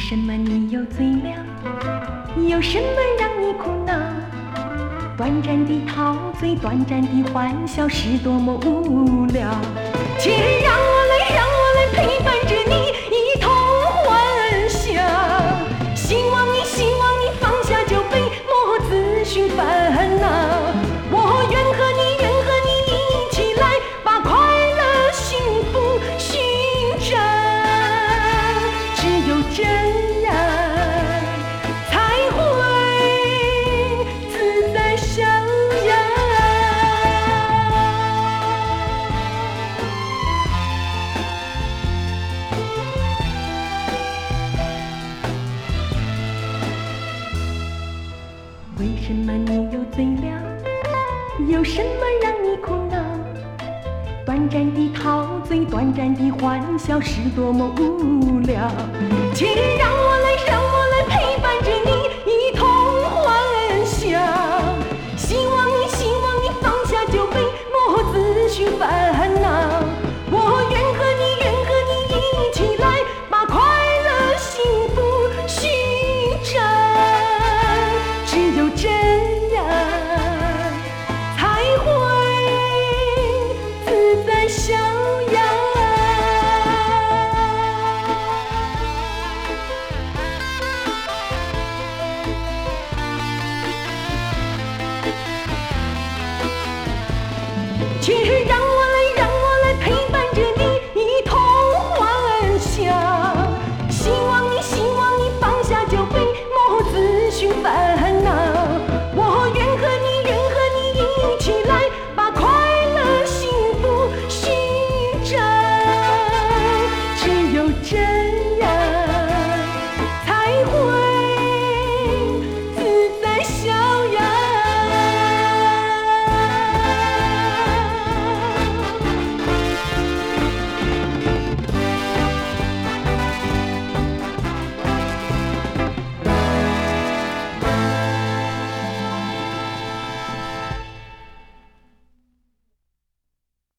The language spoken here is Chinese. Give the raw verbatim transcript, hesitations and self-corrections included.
什么你又醉了？有什么让你苦恼？短暂的陶醉，短暂的欢笑，是多么无聊。请让我来，让我来陪伴着你一同欢笑。希望你，希望你放下酒杯，莫自寻烦恼。我愿和你，愿和你一起来，把快乐幸福寻找。只有这样，才会自在逍遥。为什么你又醉了？有什么让你苦恼？短暂的陶醉，短暂的欢笑，是多么无聊。请让我来，让我来陪伴着你一同欢笑。希望你，希望你放下酒杯，莫自寻烦恼。我愿和你，愿和你一起来，把快乐幸福寻找。只有这样，才会自在逍遥。请让